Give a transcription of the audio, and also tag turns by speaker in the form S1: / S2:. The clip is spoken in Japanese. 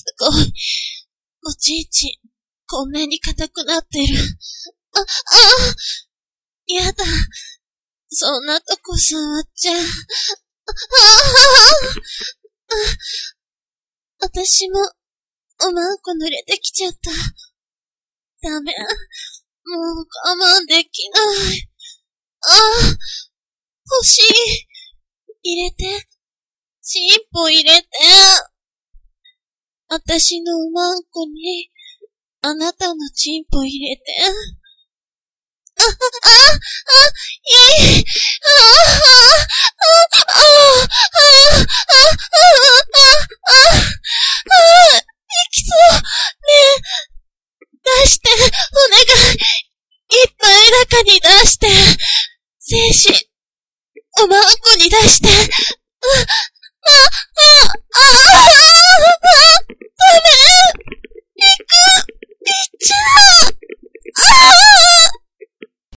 S1: すごい。おちんちん、こんなに硬くなってる。やだ。そんなとこ触っちゃう。私も、おまんこ濡れてきちゃった。ダメ。もう我慢できない。欲しい。入れて。チンポ入れて。私のおまんこに、あなたのチンポ入れて。いきそう。ねえ、出して、お願い。いっぱい中に出して。精子、おまんこに出して。